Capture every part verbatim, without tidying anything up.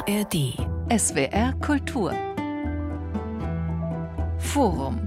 R D. S W R Kultur. Forum.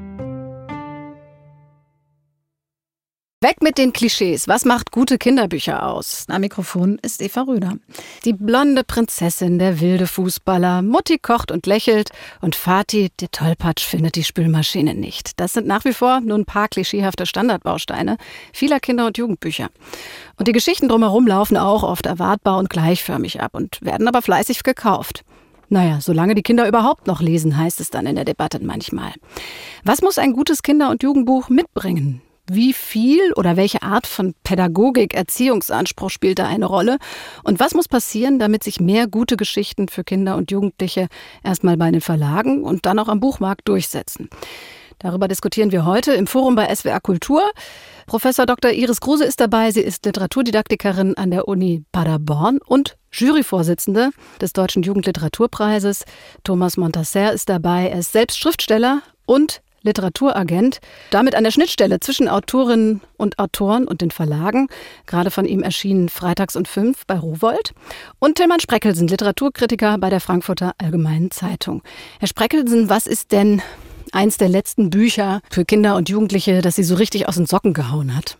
Weg mit den Klischees. Was macht gute Kinderbücher aus? Am Mikrofon ist Eva Röder. Die blonde Prinzessin, der wilde Fußballer, Mutti kocht und lächelt und Vati, der Tollpatsch, findet die Spülmaschine nicht. Das sind nach wie vor nur ein paar klischeehafte Standardbausteine vieler Kinder- und Jugendbücher. Und die Geschichten drumherum laufen auch oft erwartbar und gleichförmig ab und werden aber fleißig gekauft. Naja, solange die Kinder überhaupt noch lesen, heißt es dann in der Debatte manchmal. Was muss ein gutes Kinder- und Jugendbuch mitbringen? Wie viel oder welche Art von Pädagogik, Erziehungsanspruch spielt da eine Rolle? Und was muss passieren, damit sich mehr gute Geschichten für Kinder und Jugendliche erstmal bei den Verlagen und dann auch am Buchmarkt durchsetzen? Darüber diskutieren wir heute im Forum bei S W R Kultur. Professor Doktor Iris Kruse ist dabei. Sie ist Literaturdidaktikerin an der Uni Paderborn und Juryvorsitzende des Deutschen Jugendliteraturpreises. Thomas Montasser ist dabei. Er ist selbst Schriftsteller und Literaturagent, damit an der Schnittstelle zwischen Autorinnen und Autoren und den Verlagen, gerade von ihm erschienen Freitags um fünf bei Rowohlt. Und Tilman Spreckelsen, Literaturkritiker bei der Frankfurter Allgemeinen Zeitung. Herr Spreckelsen, was ist denn eins der letzten Bücher für Kinder und Jugendliche, das Sie so richtig aus den Socken gehauen hat?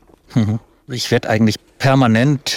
Ich werde eigentlich permanent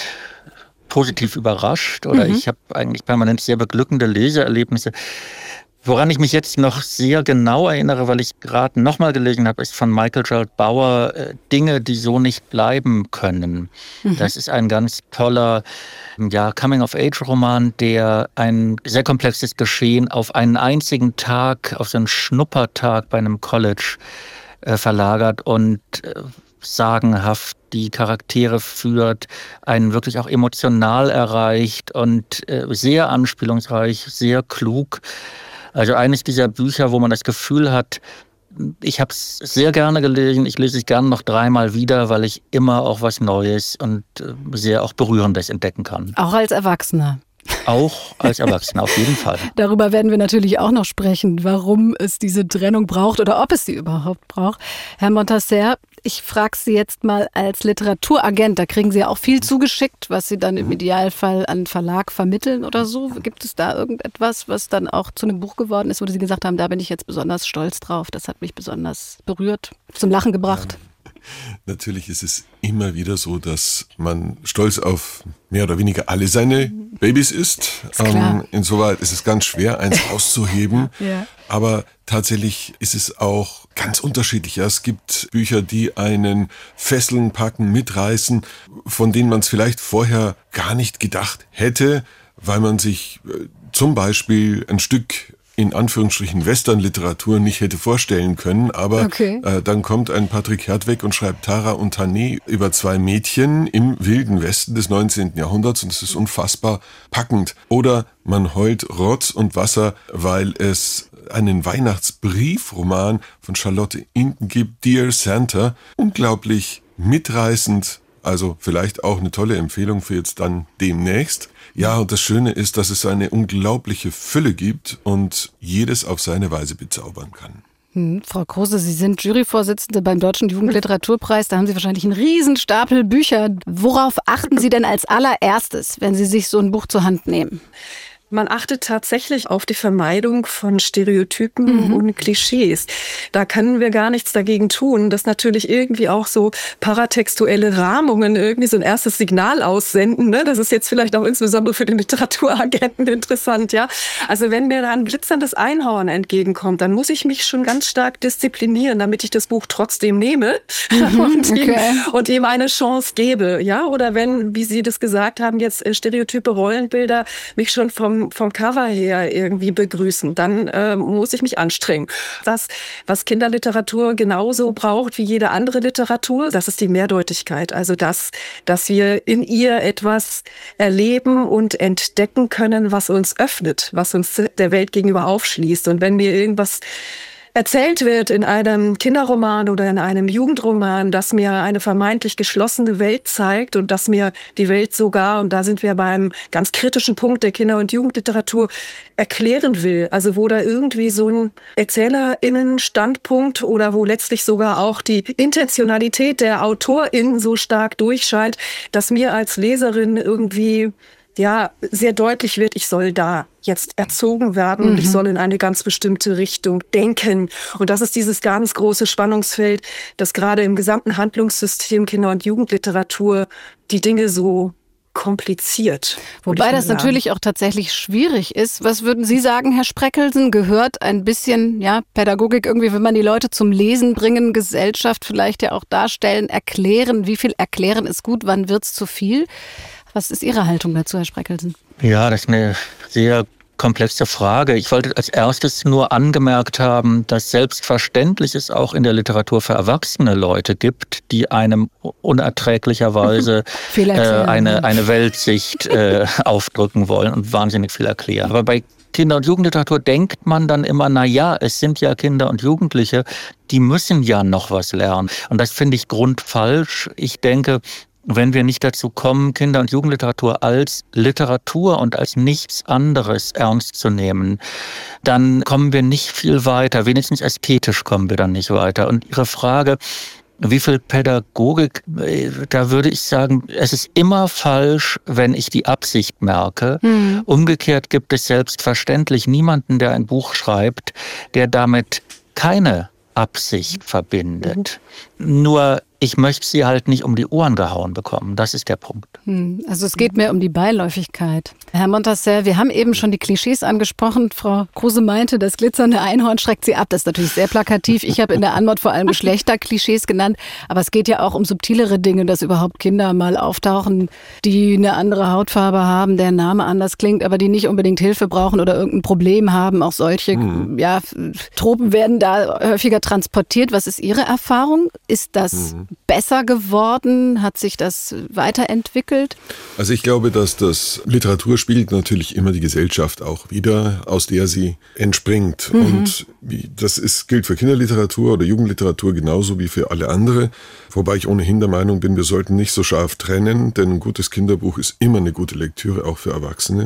positiv überrascht oder mhm. ich habe eigentlich permanent sehr beglückende Leseerlebnisse. Woran ich mich jetzt noch sehr genau erinnere, weil ich gerade nochmal gelesen habe, ist von Michael Gerald Bauer äh, Dinge, die so nicht bleiben können. Mhm. Das ist ein ganz toller ja, Coming-of-Age-Roman, der ein sehr komplexes Geschehen auf einen einzigen Tag, auf so einen Schnuppertag bei einem College äh, verlagert und äh, sagenhaft die Charaktere führt, einen wirklich auch emotional erreicht und äh, sehr anspielungsreich, sehr klug. Also eines dieser Bücher, wo man das Gefühl hat, ich habe es sehr gerne gelesen, ich lese es gerne noch dreimal wieder, weil ich immer auch was Neues und sehr auch Berührendes entdecken kann. Auch als Erwachsener. Auch als Erwachsener, auf jeden Fall. Darüber werden wir natürlich auch noch sprechen, warum es diese Trennung braucht oder ob es sie überhaupt braucht. Herr Montasser, ich frage Sie jetzt mal als Literaturagent, da kriegen Sie ja auch viel zugeschickt, was Sie dann im Idealfall an Verlag vermitteln oder so. Gibt es da irgendetwas, was dann auch zu einem Buch geworden ist, wo Sie gesagt haben, da bin ich jetzt besonders stolz drauf, das hat mich besonders berührt, zum Lachen gebracht? Natürlich ist es immer wieder so, dass man stolz auf mehr oder weniger alle seine Babys ist. ist ähm, insoweit ist es ganz schwer, eins auszuheben. Ja. Aber tatsächlich ist es auch ganz unterschiedlich. Ja, es gibt Bücher, die einen fesseln, packen, mitreißen, von denen man es vielleicht vorher gar nicht gedacht hätte, weil man sich äh, zum Beispiel ein Stück in Anführungsstrichen Western-Literatur nicht hätte vorstellen können, aber okay. äh, dann kommt ein Patrick Hertweg und schreibt Tara und Tané über zwei Mädchen im wilden Westen des neunzehnten Jahrhunderts und es ist unfassbar packend. Oder man heult Rotz und Wasser, weil es einen Weihnachtsbriefroman von Charlotte Inten gibt, Dear Santa, unglaublich mitreißend, also vielleicht auch eine tolle Empfehlung für jetzt dann demnächst. Ja, und das Schöne ist, dass es eine unglaubliche Fülle gibt und jedes auf seine Weise bezaubern kann. Hm, Frau Kruse, Sie sind Juryvorsitzende beim Deutschen Jugendliteraturpreis. Da haben Sie wahrscheinlich einen riesen Stapel Bücher. Worauf achten Sie denn als allererstes, wenn Sie sich so ein Buch zur Hand nehmen? Man achtet tatsächlich auf die Vermeidung von Stereotypen mhm. und Klischees. Da können wir gar nichts dagegen tun, dass natürlich irgendwie auch so paratextuelle Rahmungen irgendwie so ein erstes Signal aussenden. Ne? Das ist jetzt vielleicht auch insbesondere für den Literaturagenten interessant. Ja, also wenn mir da ein glitzerndes Einhorn entgegenkommt, dann muss ich mich schon ganz stark disziplinieren, damit ich das Buch trotzdem nehme mhm, und, okay. ihm, und ihm eine Chance gebe. Ja, oder wenn, wie Sie das gesagt haben, jetzt stereotype Rollenbilder mich schon vom vom Cover her irgendwie begrüßen, dann äh, muss ich mich anstrengen. Das, was Kinderliteratur genauso braucht wie jede andere Literatur, das ist die Mehrdeutigkeit. Also das, dass wir in ihr etwas erleben und entdecken können, was uns öffnet, was uns der Welt gegenüber aufschließt. Und wenn mir irgendwas erzählt wird in einem Kinderroman oder in einem Jugendroman, das mir eine vermeintlich geschlossene Welt zeigt und das mir die Welt sogar, und da sind wir beim ganz kritischen Punkt der Kinder- und Jugendliteratur, erklären will. Also wo da irgendwie so ein ErzählerInnen-Standpunkt oder wo letztlich sogar auch die Intentionalität der AutorInnen so stark durchscheint, dass mir als Leserin irgendwie ja, sehr deutlich wird, ich soll da jetzt erzogen werden und mhm. ich soll in eine ganz bestimmte Richtung denken. Und das ist dieses ganz große Spannungsfeld, das gerade im gesamten Handlungssystem Kinder- und Jugendliteratur die Dinge so kompliziert. Wobei das sagen. natürlich auch tatsächlich schwierig ist. Was würden Sie sagen, Herr Spreckelsen? Gehört ein bisschen, ja, Pädagogik irgendwie, wenn man die Leute zum Lesen bringen, Gesellschaft vielleicht ja auch darstellen, erklären, wie viel erklären ist gut, wann wird's zu viel? Was ist Ihre Haltung dazu, Herr Spreckelsen? Ja, das ist eine sehr komplexe Frage. Ich wollte als erstes nur angemerkt haben, dass selbstverständlich es auch in der Literatur für erwachsene Leute gibt, die einem unerträglicherweise äh, eine, eine Weltsicht äh, aufdrücken wollen und wahnsinnig viel erklären. Aber bei Kinder- und Jugendliteratur denkt man dann immer, na ja, es sind ja Kinder und Jugendliche, die müssen ja noch was lernen. Und das finde ich grundfalsch. Ich denke, wenn wir nicht dazu kommen, Kinder- und Jugendliteratur als Literatur und als nichts anderes ernst zu nehmen, dann kommen wir nicht viel weiter. Wenigstens ästhetisch kommen wir dann nicht weiter. Und Ihre Frage, wie viel Pädagogik, da würde ich sagen, es ist immer falsch, wenn ich die Absicht merke. Mhm. Umgekehrt gibt es selbstverständlich niemanden, der ein Buch schreibt, der damit keine Absicht verbindet. Mhm. Nur ich möchte sie halt nicht um die Ohren gehauen bekommen. Das ist der Punkt. Also es geht mehr um die Beiläufigkeit. Herr Montasser, wir haben eben schon die Klischees angesprochen. Frau Kruse meinte, das glitzernde Einhorn schreckt sie ab. Das ist natürlich sehr plakativ. Ich habe in der Antwort vor allem Geschlechterklischees genannt. Aber es geht ja auch um subtilere Dinge, dass überhaupt Kinder mal auftauchen, die eine andere Hautfarbe haben, deren Name anders klingt, aber die nicht unbedingt Hilfe brauchen oder irgendein Problem haben. Auch solche mhm. ja, Tropen werden da häufiger transportiert. Was ist Ihre Erfahrung? Ist das mhm. besser geworden? Hat sich das weiterentwickelt? Also ich glaube, dass das Literatur spiegelt natürlich immer die Gesellschaft auch wider, aus der sie entspringt. Mhm. Und wie, das ist, gilt für Kinderliteratur oder Jugendliteratur genauso wie für alle andere. Wobei ich ohnehin der Meinung bin, wir sollten nicht so scharf trennen, denn ein gutes Kinderbuch ist immer eine gute Lektüre, auch für Erwachsene.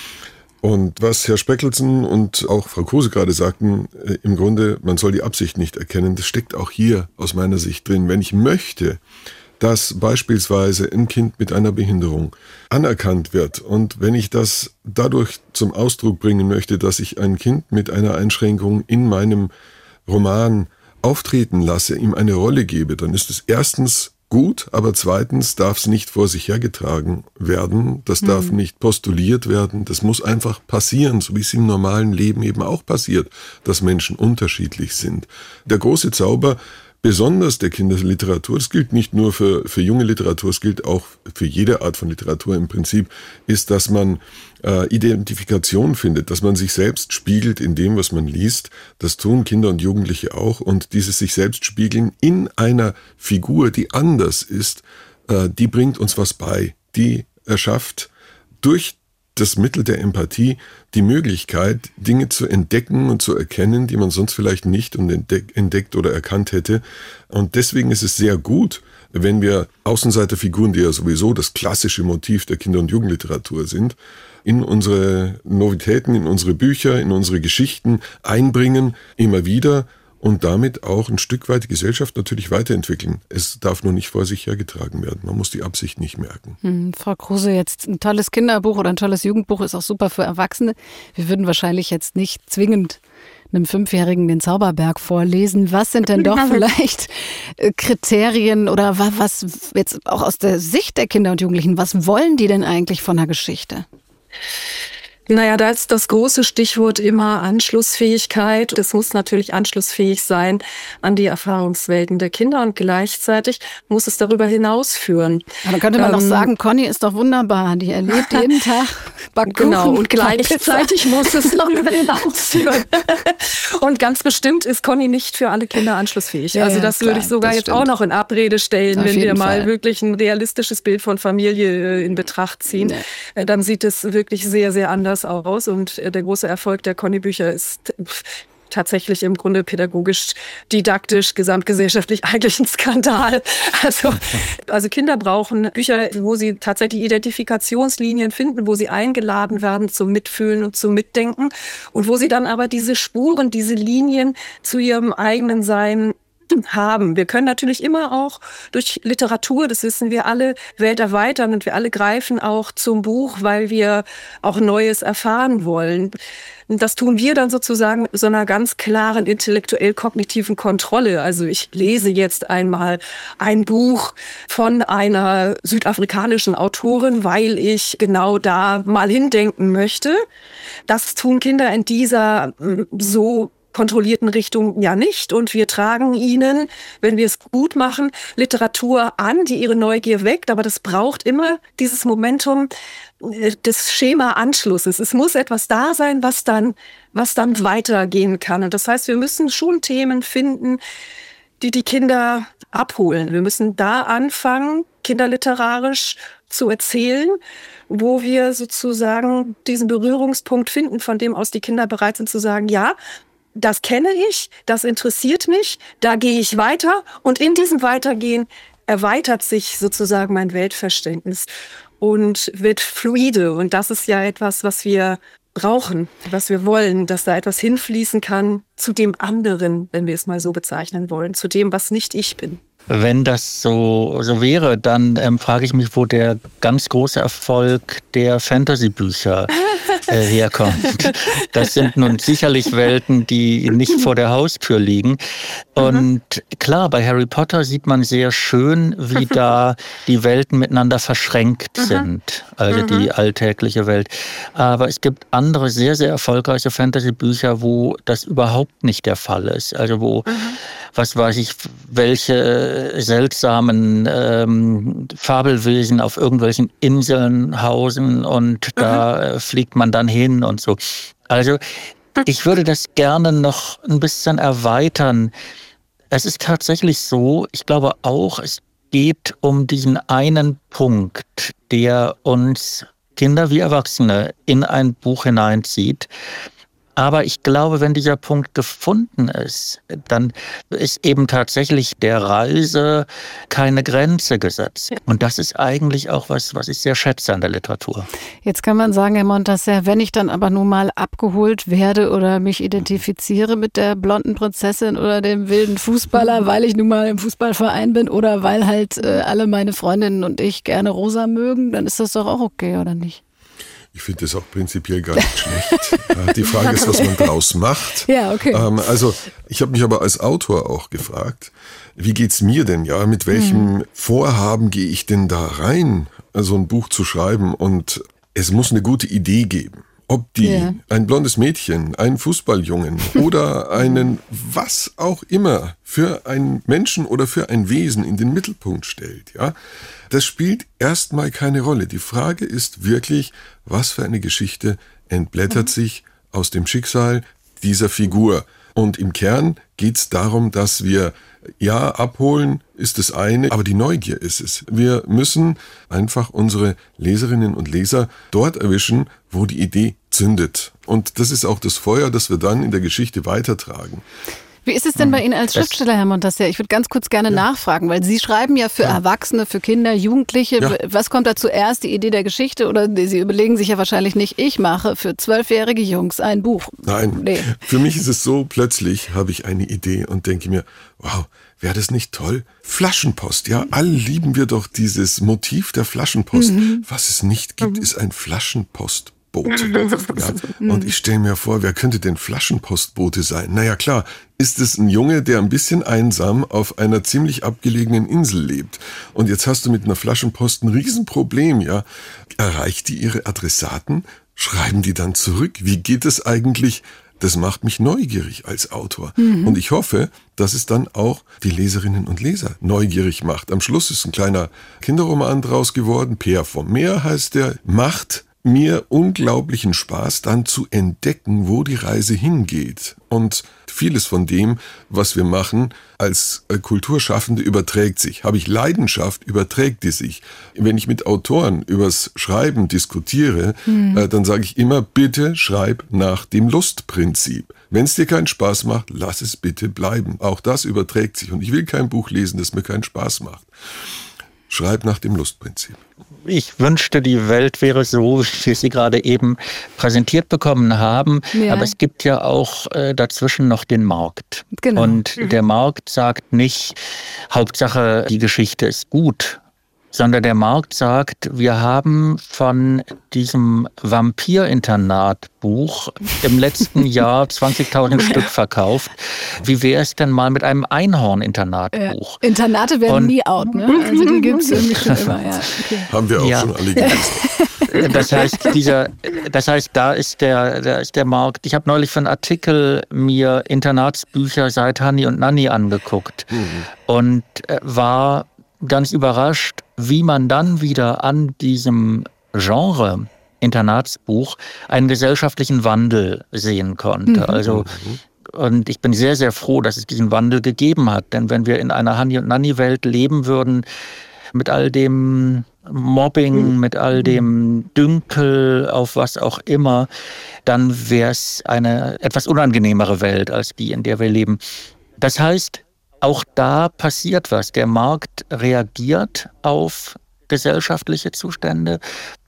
Und was Herr Spreckelsen und auch Frau Kruse gerade sagten, äh, im Grunde, man soll die Absicht nicht erkennen, das steckt auch hier aus meiner Sicht drin. Wenn ich möchte, dass beispielsweise ein Kind mit einer Behinderung anerkannt wird und wenn ich das dadurch zum Ausdruck bringen möchte, dass ich ein Kind mit einer Einschränkung in meinem Roman auftreten lasse, ihm eine Rolle gebe, dann ist es erstens gut, aber zweitens darf es nicht vor sich hergetragen werden, das mhm. darf nicht postuliert werden, das muss einfach passieren, so wie es im normalen Leben eben auch passiert, dass Menschen unterschiedlich sind. Der große Zauber, besonders der Kinderliteratur, das gilt nicht nur für, für junge Literatur, es gilt auch für jede Art von Literatur im Prinzip, ist, dass man äh, Identifikation findet, dass man sich selbst spiegelt in dem, was man liest. Das tun Kinder und Jugendliche auch. Und dieses sich selbst spiegeln in einer Figur, die anders ist, äh, die bringt uns was bei. Die erschafft durch das Mittel der Empathie die Möglichkeit, Dinge zu entdecken und zu erkennen, die man sonst vielleicht nicht entdeckt oder erkannt hätte. Und deswegen ist es sehr gut, wenn wir Außenseiterfiguren, die ja sowieso das klassische Motiv der Kinder- und Jugendliteratur sind, in unsere Novitäten, in unsere Bücher, in unsere Geschichten einbringen, immer wieder, und damit auch ein Stück weit die Gesellschaft natürlich weiterentwickeln. Es darf nur nicht vor sich hergetragen werden. Man muss die Absicht nicht merken. Hm, Frau Kruse, jetzt ein tolles Kinderbuch oder ein tolles Jugendbuch ist auch super für Erwachsene. Wir würden wahrscheinlich jetzt nicht zwingend einem Fünfjährigen den Zauberberg vorlesen. Was sind denn doch vielleicht Kriterien oder was jetzt auch aus der Sicht der Kinder und Jugendlichen, was wollen die denn eigentlich von der Geschichte? Naja, da ist das große Stichwort immer Anschlussfähigkeit. Es muss natürlich anschlussfähig sein an die Erfahrungswelten der Kinder und gleichzeitig muss es darüber hinausführen. Aber dann könnte man ähm, doch sagen, Conny ist doch wunderbar, die erlebt jeden Tag Backkuchen. Genau, und gleichzeitig muss es darüber hinausführen. Und ganz bestimmt ist Conny nicht für alle Kinder anschlussfähig. Ja, also das ja, würde ich sogar jetzt stimmt. auch noch in Abrede stellen, Auf wenn wir mal Fall. wirklich ein realistisches Bild von Familie in Betracht ziehen. Nee. Dann sieht es wirklich sehr, sehr anders aus und der große Erfolg der Conny-Bücher ist tatsächlich im Grunde pädagogisch, didaktisch, gesamtgesellschaftlich eigentlich ein Skandal. Also, also Kinder brauchen Bücher, wo sie tatsächlich Identifikationslinien finden, wo sie eingeladen werden zum Mitfühlen und zum Mitdenken und wo sie dann aber diese Spuren, diese Linien zu ihrem eigenen Sein haben. Wir können natürlich immer auch durch Literatur, das wissen wir alle, Welt erweitern und wir alle greifen auch zum Buch, weil wir auch Neues erfahren wollen. Das tun wir dann sozusagen mit so einer ganz klaren intellektuell-kognitiven Kontrolle. Also ich lese jetzt einmal ein Buch von einer südafrikanischen Autorin, weil ich genau da mal hindenken möchte. Das tun Kinder in dieser so kontrollierten Richtung ja nicht. Und wir tragen ihnen, wenn wir es gut machen, Literatur an, die ihre Neugier weckt. Aber das braucht immer dieses Momentum des Schema-Anschlusses. Es muss etwas da sein, was dann, was dann weitergehen kann. Und das heißt, wir müssen schon Themen finden, die die Kinder abholen. Wir müssen da anfangen, kinderliterarisch zu erzählen, wo wir sozusagen diesen Berührungspunkt finden, von dem aus die Kinder bereit sind zu sagen, ja, das kenne ich, das interessiert mich, da gehe ich weiter und in diesem Weitergehen erweitert sich sozusagen mein Weltverständnis und wird fluide und das ist ja etwas, was wir brauchen, was wir wollen, dass da etwas hinfließen kann zu dem anderen, wenn wir es mal so bezeichnen wollen, zu dem, was nicht ich bin. Wenn das so, so wäre, dann ähm, frage ich mich, wo der ganz große Erfolg der Fantasy-Bücher äh, herkommt. Das sind nun sicherlich Welten, die nicht vor der Haustür liegen. Und klar, bei Harry Potter sieht man sehr schön, wie da die Welten miteinander verschränkt sind, also die alltägliche Welt. Aber es gibt andere sehr, sehr erfolgreiche Fantasy-Bücher, wo das überhaupt nicht der Fall ist. Also wo, was weiß ich, welche seltsamen ähm, Fabelwesen auf irgendwelchen Inseln hausen und da äh, fliegt man dann hin und so. Also ich würde das gerne noch ein bisschen erweitern. Es ist tatsächlich so, ich glaube auch, es geht um diesen einen Punkt, der uns Kinder wie Erwachsene in ein Buch hineinzieht. Aber ich glaube, wenn dieser Punkt gefunden ist, dann ist eben tatsächlich der Reise keine Grenze gesetzt. Und das ist eigentlich auch was, was ich sehr schätze an der Literatur. Jetzt kann man sagen, Herr Montasser, wenn ich dann aber nun mal abgeholt werde oder mich identifiziere mit der blonden Prinzessin oder dem wilden Fußballer, weil ich nun mal im Fußballverein bin oder weil halt äh, alle meine Freundinnen und ich gerne rosa mögen, dann ist das doch auch okay, oder nicht? Ich finde das auch prinzipiell gar nicht schlecht. Die Frage ist, was man draus macht. Ja, okay. Ähm, also ich habe mich aber als Autor auch gefragt, wie geht's mir denn? Ja, mit welchem mhm. Vorhaben gehe ich denn da rein, so ein Buch zu schreiben? Und es muss eine gute Idee geben. Ob die yeah. ein blondes Mädchen, einen Fußballjungen oder einen was auch immer für einen Menschen oder für ein Wesen in den Mittelpunkt stellt, ja, das spielt erstmal keine Rolle. Die Frage ist wirklich, was für eine Geschichte entblättert sich aus dem Schicksal dieser Figur. Und im Kern geht es darum, dass wir, ja, abholen ist das eine, aber die Neugier ist es. Wir müssen einfach unsere Leserinnen und Leser dort erwischen, wo die Idee zündet. Und das ist auch das Feuer, das wir dann in der Geschichte weitertragen. Wie ist es denn bei Ihnen als Schriftsteller, Herr Montasser? Ich würde ganz kurz gerne ja. nachfragen, weil Sie schreiben ja für ja. Erwachsene, für Kinder, Jugendliche. Ja. Was kommt da zuerst, die Idee der Geschichte? Oder Sie überlegen sich ja wahrscheinlich nicht, ich mache für zwölfjährige Jungs ein Buch. Nein, nee. Für mich ist es so, plötzlich habe ich eine Idee und denke mir, wow, wäre das nicht toll? Flaschenpost, ja, alle lieben wir doch dieses Motiv der Flaschenpost. Mhm. Was es nicht gibt, mhm. ist ein Flaschenpost. Ja, und ich stelle mir vor, wer könnte denn Flaschenpostbote sein? Naja klar, ist es ein Junge, der ein bisschen einsam auf einer ziemlich abgelegenen Insel lebt. Und jetzt hast du mit einer Flaschenpost ein Riesenproblem, ja. Erreicht die ihre Adressaten? Schreiben die dann zurück? Wie geht es eigentlich? Das macht mich neugierig als Autor. Mhm. Und ich hoffe, dass es dann auch die Leserinnen und Leser neugierig macht. Am Schluss ist ein kleiner Kinderroman draus geworden. Peer vom Meer heißt der. Macht mir unglaublichen Spaß, dann zu entdecken, wo die Reise hingeht. Und vieles von dem, was wir machen, als Kulturschaffende überträgt sich. Habe ich Leidenschaft, überträgt die sich. Wenn ich mit Autoren übers Schreiben diskutiere, mhm. äh, dann sage ich immer, bitte schreib nach dem Lustprinzip. Wenn es dir keinen Spaß macht, lass es bitte bleiben. Auch das überträgt sich. Und ich will kein Buch lesen, das mir keinen Spaß macht. schreib nach dem Lustprinzip. Ich wünschte, die Welt wäre so, wie wir sie gerade eben präsentiert bekommen haben. Ja. Aber es gibt ja auch äh, dazwischen noch den Markt. Genau. Und mhm. der Markt sagt nicht, Hauptsache die Geschichte ist gut, sondern der Markt sagt, wir haben von diesem Vampir-Internat-Buch im letzten Jahr zwanzigtausend Stück verkauft. Wie wäre es denn mal mit einem Einhorn-Internat-Buch? Ja. Internate werden Und, nie out, ne? Also die gibt es irgendwie schon immer. Ja. Okay. Haben wir auch ja. schon alle gelesen. Das heißt, dieser, das heißt, da ist der, da ist der Markt. Ich habe neulich für einen Artikel mir Internatsbücher seit Hani und Nanni angeguckt mhm. und war ganz überrascht, wie man dann wieder an diesem Genre Internatsbuch einen gesellschaftlichen Wandel sehen konnte. Mhm. Also, und ich bin sehr, sehr froh, dass es diesen Wandel gegeben hat. Denn wenn wir in einer Hani- und Nanni-Welt leben würden, mit all dem Mobbing, mhm. mit all dem Dünkel, auf was auch immer, dann wäre es eine etwas unangenehmere Welt als die, in der wir leben. Das heißt, auch da passiert was. Der Markt reagiert auf gesellschaftliche Zustände.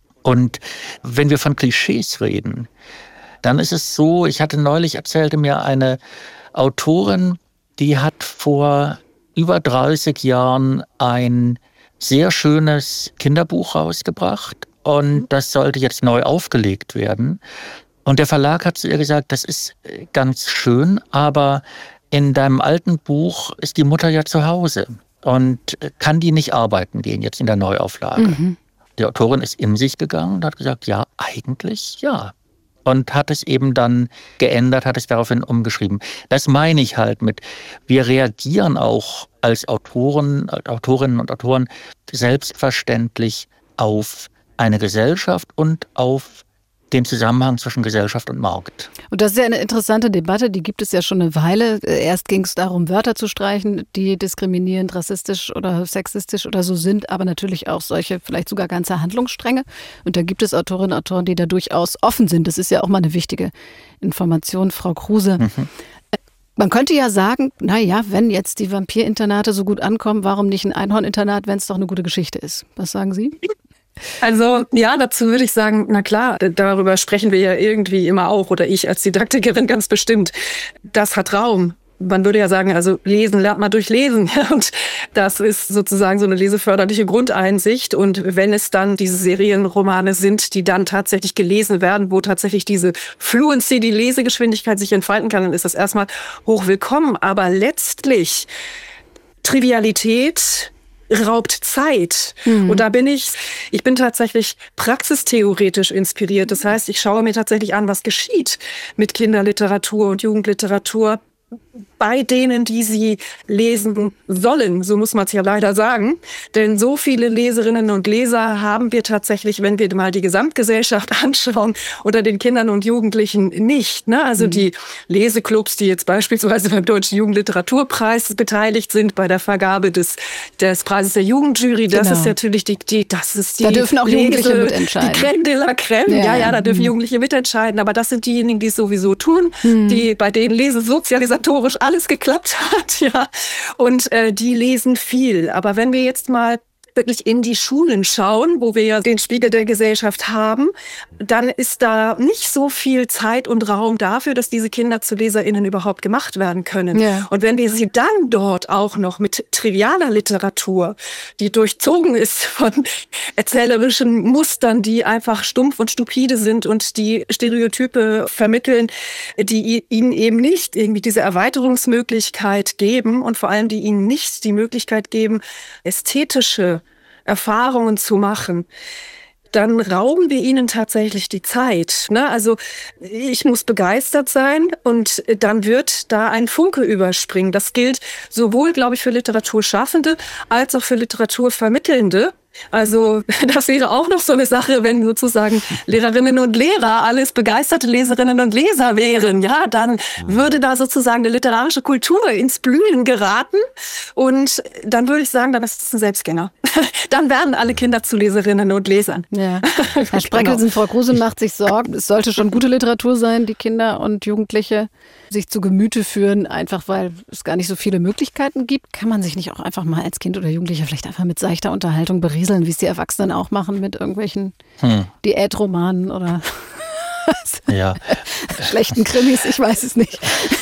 Und wenn wir von Klischees reden, dann ist es so, ich hatte neulich, erzählte mir eine Autorin, die hat vor über dreißig Jahren ein sehr schönes Kinderbuch rausgebracht. Und das sollte jetzt neu aufgelegt werden. Und der Verlag hat zu ihr gesagt, das ist ganz schön, aber in deinem alten Buch ist die Mutter ja zu Hause und kann die nicht arbeiten gehen jetzt in der Neuauflage. Mhm. Die Autorin ist in sich gegangen und hat gesagt, ja, eigentlich ja. Und hat es eben dann geändert, hat es daraufhin umgeschrieben. Das meine ich halt mit, wir reagieren auch als Autoren, als Autorinnen und Autoren selbstverständlich auf eine Gesellschaft und auf den Zusammenhang zwischen Gesellschaft und Markt. Und das ist ja eine interessante Debatte, die gibt es ja schon eine Weile. Erst ging es darum, Wörter zu streichen, die diskriminierend, rassistisch oder sexistisch oder so sind, aber natürlich auch solche, vielleicht sogar ganze Handlungsstränge. Und da gibt es Autorinnen und Autoren, die da durchaus offen sind. Das ist ja auch mal eine wichtige Information, Frau Kruse. Mhm. Man könnte ja sagen, naja, wenn jetzt die Vampirinternate so gut ankommen, warum nicht ein Einhorninternat, wenn es doch eine gute Geschichte ist? Was sagen Sie? Also ja, dazu würde ich sagen, na klar, darüber sprechen wir ja irgendwie immer auch, oder ich als Didaktikerin ganz bestimmt. Das hat Raum. Man würde ja sagen, also lesen lernt man durch Lesen. Und das ist sozusagen so eine leseförderliche Grundeinsicht. Und wenn es dann diese Serienromane sind, die dann tatsächlich gelesen werden, wo tatsächlich diese Fluency, die Lesegeschwindigkeit sich entfalten kann, dann ist das erstmal hochwillkommen. Aber letztlich Trivialität raubt Zeit. Mhm. Und da bin ich, ich bin tatsächlich praxistheoretisch inspiriert. Das heißt, ich schaue mir tatsächlich an, was geschieht mit Kinderliteratur und Jugendliteratur bei denen, die sie lesen sollen, so muss man es ja leider sagen. Denn so viele Leserinnen und Leser haben wir tatsächlich, wenn wir mal die Gesamtgesellschaft anschauen, unter den Kindern und Jugendlichen nicht. Ne? Also mhm. die Leseclubs, die jetzt beispielsweise beim Deutschen Jugendliteraturpreis beteiligt sind, bei der Vergabe des, des Preises der Jugendjury, das genau. ist natürlich die, die, das ist die Da dürfen auch Lese, Jugendliche mitentscheiden. Die Crème de la Crème. Ja, ja, ja da dürfen mhm. Jugendliche mitentscheiden. Aber das sind diejenigen, die es sowieso tun, mhm. die bei denen lesesozialisatorisch alles geklappt hat, ja. Und äh, die lesen viel. Aber wenn wir jetzt mal wirklich in die Schulen schauen, wo wir ja den Spiegel der Gesellschaft haben, dann ist da nicht so viel Zeit und Raum dafür, dass diese Kinder zu LeserInnen überhaupt gemacht werden können. Ja. Und wenn wir sie dann dort auch noch mit trivialer Literatur, die durchzogen ist von erzählerischen Mustern, die einfach stumpf und stupide sind und die Stereotype vermitteln, die ihnen eben nicht irgendwie diese Erweiterungsmöglichkeit geben und vor allem die ihnen nicht die Möglichkeit geben, ästhetische Erfahrungen zu machen, dann rauben wir ihnen tatsächlich die Zeit. Ne? Also ich muss begeistert sein und dann wird da ein Funke überspringen. Das gilt sowohl, glaube ich, für Literaturschaffende als auch für Literaturvermittelnde. Also das wäre auch noch so eine Sache, wenn sozusagen Lehrerinnen und Lehrer alles begeisterte Leserinnen und Leser wären. Ja, dann würde da sozusagen eine literarische Kultur ins Blühen geraten. Und dann würde ich sagen, dann ist es ein Selbstgänger. Dann werden alle Kinder zu Leserinnen und Lesern. Ja. Herr Spreckelsen, Frau Kruse macht sich Sorgen. Es sollte schon gute Literatur sein, die Kinder und Jugendliche sich zu Gemüte führen, einfach weil es gar nicht so viele Möglichkeiten gibt. Kann man sich nicht auch einfach mal als Kind oder Jugendlicher vielleicht einfach mit seichter Unterhaltung berieseln, wie es die Erwachsenen auch machen mit irgendwelchen hm. Diätromanen oder ja. schlechten Krimis, ich weiß es nicht.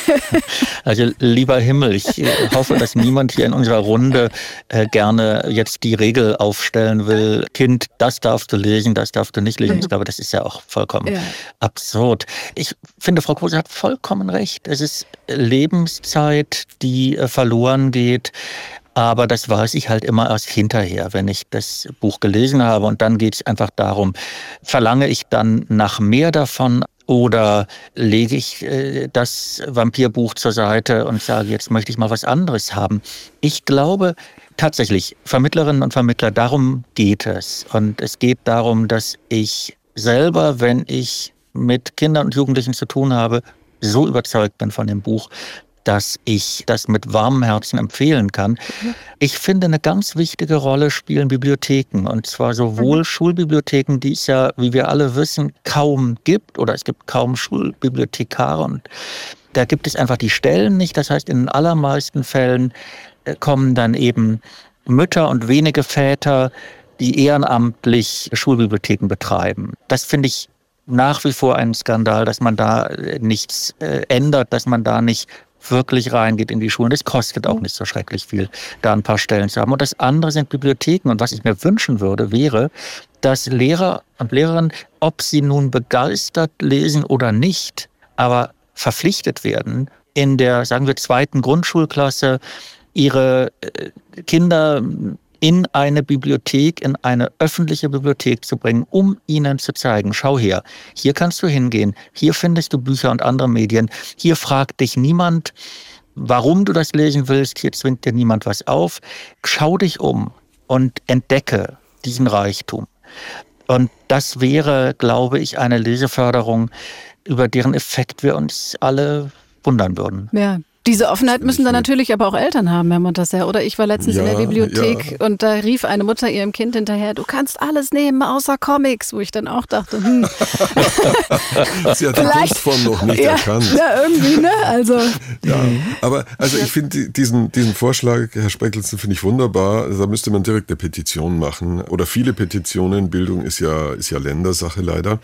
Also lieber Himmel, ich hoffe, dass niemand hier in unserer Runde äh, gerne jetzt die Regel aufstellen will, Kind, das darfst du lesen, das darfst du nicht lesen. Ich glaube, das ist ja auch vollkommen ja. absurd. Ich finde, Frau Kruse hat vollkommen recht. Es ist Lebenszeit, die äh, verloren geht. Aber das weiß ich halt immer erst hinterher, wenn ich das Buch gelesen habe. Und dann geht es einfach darum, verlange ich dann nach mehr davon oder lege ich äh, das Vampirbuch zur Seite und sage, jetzt möchte ich mal was anderes haben. Ich glaube tatsächlich, Vermittlerinnen und Vermittler, darum geht es. Und es geht darum, dass ich selber, wenn ich mit Kindern und Jugendlichen zu tun habe, so überzeugt bin von dem Buch, dass ich das mit warmem Herzen empfehlen kann. Ich finde, eine ganz wichtige Rolle spielen Bibliotheken. Und zwar sowohl mhm. Schulbibliotheken, die es ja, wie wir alle wissen, kaum gibt. Oder es gibt kaum Schulbibliothekare. Und da gibt es einfach die Stellen nicht. Das heißt, in den allermeisten Fällen kommen dann eben Mütter und wenige Väter, die ehrenamtlich Schulbibliotheken betreiben. Das finde ich nach wie vor ein Skandal, dass man da nichts äh, ändert, dass man da nicht wirklich reingeht in die Schulen. Das kostet auch nicht so schrecklich viel, da ein paar Stellen zu haben. Und das andere sind Bibliotheken. Und was ich mir wünschen würde, wäre, dass Lehrer und Lehrerinnen, ob sie nun begeistert lesen oder nicht, aber verpflichtet werden, in der, sagen wir, zweiten Grundschulklasse ihre Kinder in eine Bibliothek, in eine öffentliche Bibliothek zu bringen, um ihnen zu zeigen, schau her, hier kannst du hingehen, hier findest du Bücher und andere Medien, hier fragt dich niemand, warum du das lesen willst, hier zwingt dir niemand was auf, schau dich um und entdecke diesen Reichtum. Und das wäre, glaube ich, eine Leseförderung, über deren Effekt wir uns alle wundern würden. Ja. Diese Offenheit müssen dann natürlich aber auch Eltern haben, Herr Montasser. Oder ich war letztens ja, in der Bibliothek ja. und da rief eine Mutter ihrem Kind hinterher, du kannst alles nehmen außer Comics, wo ich dann auch dachte, hm. Sie hat die Kunstform noch nicht ja, erkannt. Ja, irgendwie, ne? Also. Ja, aber also ich finde diesen, diesen Vorschlag, Herr Spreckelsen, finde ich wunderbar. Da müsste man direkt eine Petition machen oder viele Petitionen. Bildung ist ja, ist ja Ländersache leider.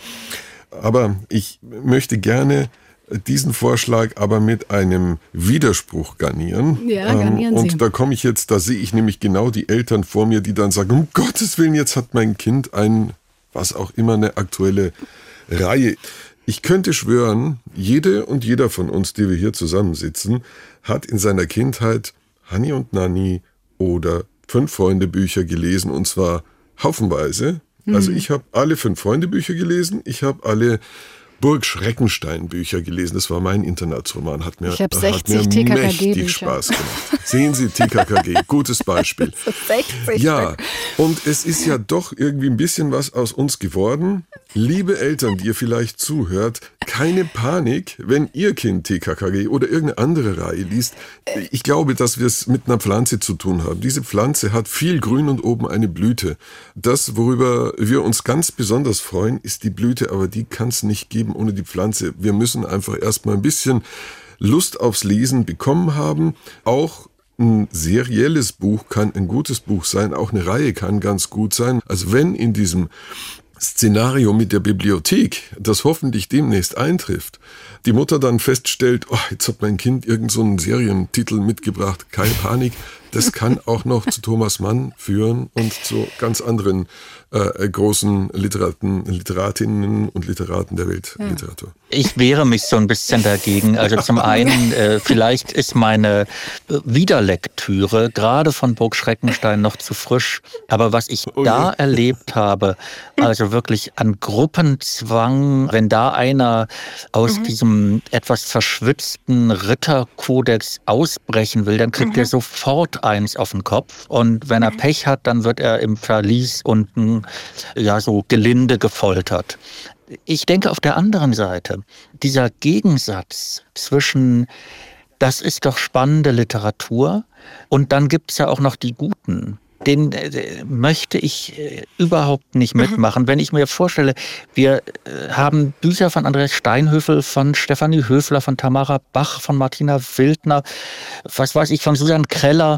Aber ich möchte gerne diesen Vorschlag aber mit einem Widerspruch garnieren. Ja, garnieren Und Sie. da komme ich jetzt, da sehe ich nämlich genau die Eltern vor mir, die dann sagen, um Gottes Willen, jetzt hat mein Kind ein, was auch immer, eine aktuelle Reihe. Ich könnte schwören, jede und jeder von uns, die wir hier zusammensitzen, hat in seiner Kindheit Hanni und Nanni oder Fünf-Freunde-Bücher gelesen, und zwar haufenweise. Mhm. Also ich habe alle Fünf-Freunde-Bücher gelesen, ich habe alle Burg Schreckenstein-Bücher gelesen. Das war mein Internatsroman. Hat mir, ich habe sechzig T K K mächtig G-Bücher. Spaß gemacht. Sehen Sie, T K K G, gutes Beispiel. sechzig Ja, und es ist ja doch irgendwie ein bisschen was aus uns geworden. Liebe Eltern, die ihr vielleicht zuhört, keine Panik, wenn Ihr Kind T K K G oder irgendeine andere Reihe liest. Ich glaube, dass wir es mit einer Pflanze zu tun haben. Diese Pflanze hat viel Grün und oben eine Blüte. Das, worüber wir uns ganz besonders freuen, ist die Blüte, aber die kann es nicht geben ohne die Pflanze. Wir müssen einfach erstmal ein bisschen Lust aufs Lesen bekommen haben. Auch ein serielles Buch kann ein gutes Buch sein, auch eine Reihe kann ganz gut sein. Also wenn in diesem Szenario mit der Bibliothek, das hoffentlich demnächst eintrifft, die Mutter dann feststellt, oh, jetzt hat mein Kind irgend so einen Serientitel mitgebracht, keine Panik, das kann auch noch zu Thomas Mann führen und zu ganz anderen äh, großen Literaten, Literatinnen und Literaten der Weltliteratur. Ich wehre mich so ein bisschen dagegen. Also zum einen, äh, vielleicht ist meine Wiederlektüre gerade von Burg Schreckenstein noch zu frisch. Aber was ich oh da erlebt habe, also wirklich an Gruppenzwang, wenn da einer aus mhm. diesem etwas verschwitzten Ritterkodex ausbrechen will, dann kriegt mhm. er sofort eins auf den Kopf. Und wenn er Pech hat, dann wird er im Verlies unten ja so gelinde gefoltert. Ich denke auf der anderen Seite, dieser Gegensatz zwischen, das ist doch spannende Literatur und dann gibt es ja auch noch die Guten. Den äh, möchte ich äh, überhaupt nicht mitmachen. Mhm. Wenn ich mir vorstelle, wir äh, haben Bücher von Andreas Steinhöfel, von Stefanie Höfler, von Tamara Bach, von Martina Wildner, was weiß ich, von Susanne Kreller.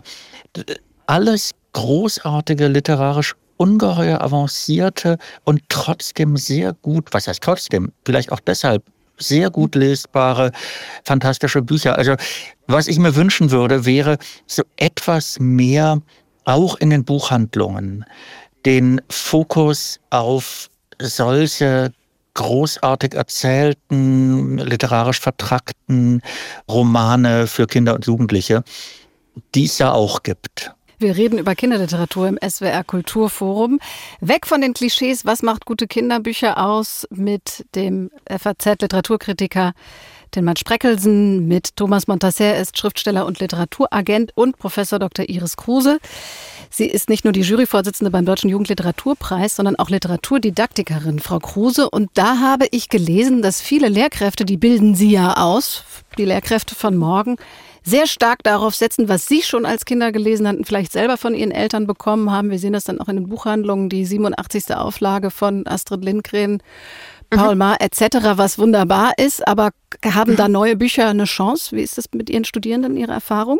Alles großartige, literarisch ungeheuer avancierte und trotzdem sehr gut, was heißt trotzdem, vielleicht auch deshalb, sehr gut lesbare, fantastische Bücher. Also was ich mir wünschen würde, wäre so etwas mehr auch in den Buchhandlungen den Fokus auf solche großartig erzählten, literarisch vertrackten Romane für Kinder und Jugendliche, die es ja auch gibt. Wir reden über Kinderliteratur im S W R Kulturforum. Weg von den Klischees, was macht gute Kinderbücher aus, mit dem F A Z-Literaturkritiker Tilman Spreckelsen, mit Thomas Montasser, er ist Schriftsteller und Literaturagent, und Professor Doktor Iris Kruse. Sie ist nicht nur die Juryvorsitzende beim Deutschen Jugendliteraturpreis, sondern auch Literaturdidaktikerin, Frau Kruse. Und da habe ich gelesen, dass viele Lehrkräfte, die bilden Sie ja aus, die Lehrkräfte von morgen, sehr stark darauf setzen, was Sie schon als Kinder gelesen hatten, vielleicht selber von Ihren Eltern bekommen haben. Wir sehen das dann auch in den Buchhandlungen, die siebenundachtzigste Auflage von Astrid Lindgren, Paul Maar et cetera, was wunderbar ist. Aber haben da neue Bücher eine Chance? Wie ist das mit Ihren Studierenden, Ihre Erfahrung?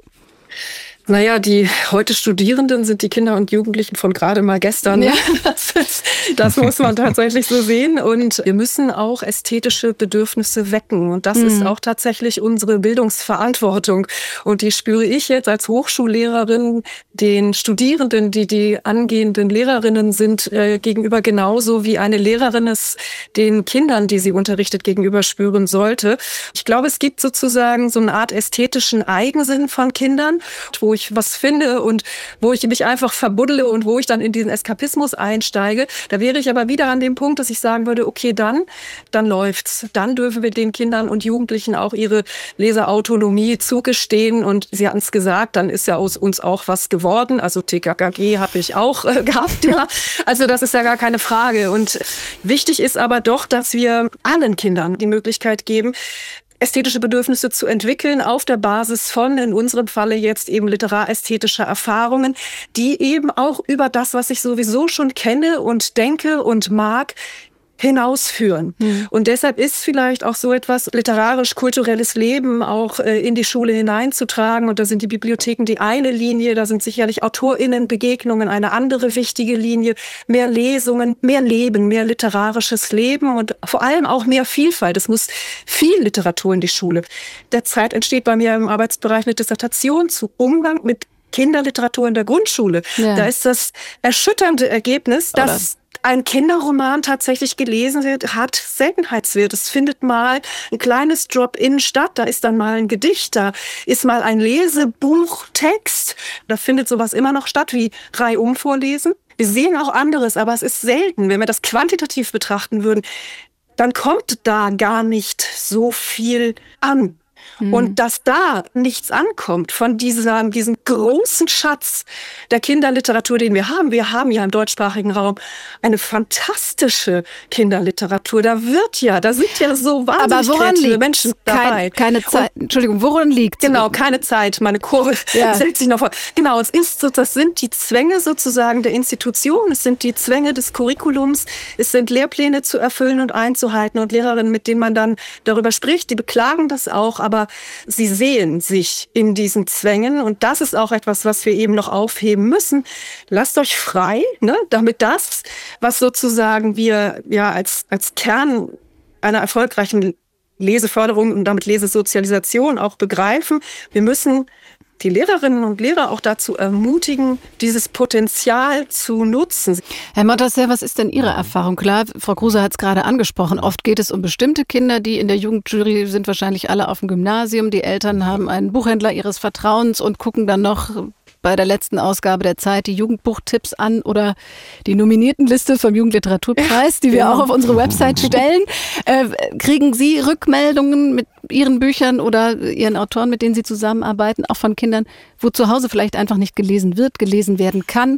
Naja, die heute Studierenden sind die Kinder und Jugendlichen von gerade mal gestern. Ja. Das, ist, das muss man tatsächlich so sehen. Und wir müssen auch ästhetische Bedürfnisse wecken. Und das mhm. ist auch tatsächlich unsere Bildungsverantwortung. Und die spüre ich jetzt als Hochschullehrerin den Studierenden, die die angehenden Lehrerinnen sind, äh, gegenüber genauso wie eine Lehrerin es den Kindern, die sie unterrichtet, gegenüber spüren sollte. Ich glaube, es gibt sozusagen so eine Art ästhetischen Eigensinn von Kindern, wo ich was finde und wo ich mich einfach verbuddele und wo ich dann in diesen Eskapismus einsteige. Da wäre ich aber wieder an dem Punkt, dass ich sagen würde, okay, dann, dann läuft's. Dann dürfen wir den Kindern und Jugendlichen auch ihre Leserautonomie zugestehen. Und Sie hatten es gesagt, dann ist ja aus uns auch was geworden. Also T K K G habe ich auch äh, gehabt. Ja. Also das ist ja gar keine Frage. Und wichtig ist aber doch, dass wir allen Kindern die Möglichkeit geben, ästhetische Bedürfnisse zu entwickeln auf der Basis von, in unserem Falle jetzt eben literästhetischer Erfahrungen, die eben auch über das, was ich sowieso schon kenne und denke und mag, hinausführen. Mhm. Und deshalb ist vielleicht auch so etwas literarisch-kulturelles Leben auch äh, in die Schule hineinzutragen. Und da sind die Bibliotheken die eine Linie, da sind sicherlich AutorInnenbegegnungen eine andere wichtige Linie, mehr Lesungen, mehr Leben, mehr literarisches Leben und vor allem auch mehr Vielfalt. Es muss viel Literatur in die Schule. Derzeit entsteht bei mir im Arbeitsbereich eine Dissertation zu Umgang mit Kinderliteratur in der Grundschule. Ja. Da ist das erschütternde Ergebnis, dass Oder? ein Kinderroman tatsächlich gelesen wird, hat Seltenheitswert. Es findet mal ein kleines Drop-in statt, da ist dann mal ein Gedicht, da ist mal ein Lesebuchtext. Da findet sowas immer noch statt, wie reihum vorlesen. Wir sehen auch anderes, aber es ist selten. Wenn wir das quantitativ betrachten würden, dann kommt da gar nicht so viel an. Mhm. Und dass da nichts ankommt von dieser, diesem großen Schatz der Kinderliteratur, den wir haben. Wir haben ja im deutschsprachigen Raum eine fantastische Kinderliteratur. Da wird ja, da sind ja so wahnsinnig kreative Menschen dabei. Kein, keine Zeit. Und, Entschuldigung, woran liegt? Genau, keine Zeit. Meine Kurve ja. setzt sich noch vor. Genau, es ist so, das sind die Zwänge sozusagen der Institution. Es sind die Zwänge des Curriculums. Es sind Lehrpläne zu erfüllen und einzuhalten. Und Lehrerinnen, mit denen man dann darüber spricht, die beklagen das auch, aber sie sehen sich in diesen Zwängen und das ist auch etwas, was wir eben noch aufheben müssen. Lasst euch frei, ne, damit das, was sozusagen wir ja als, als Kern einer erfolgreichen Leseförderung und damit Lesesozialisation auch begreifen. Wir müssen die Lehrerinnen und Lehrer auch dazu ermutigen, dieses Potenzial zu nutzen. Herr Montasser, was ist denn Ihre Erfahrung? Klar, Frau Kruse hat es gerade angesprochen. Oft geht es um bestimmte Kinder, die in der Jugendjury sind, wahrscheinlich alle auf dem Gymnasium. Die Eltern haben einen Buchhändler ihres Vertrauens und gucken dann noch, bei der letzten Ausgabe der Zeit die Jugendbuchtipps an oder die Nominiertenliste vom Jugendliteraturpreis, die wir ja. auch auf unsere Website stellen. Äh, kriegen Sie Rückmeldungen mit Ihren Büchern oder Ihren Autoren, mit denen Sie zusammenarbeiten, auch von Kindern, wo zu Hause vielleicht einfach nicht gelesen wird, gelesen werden kann?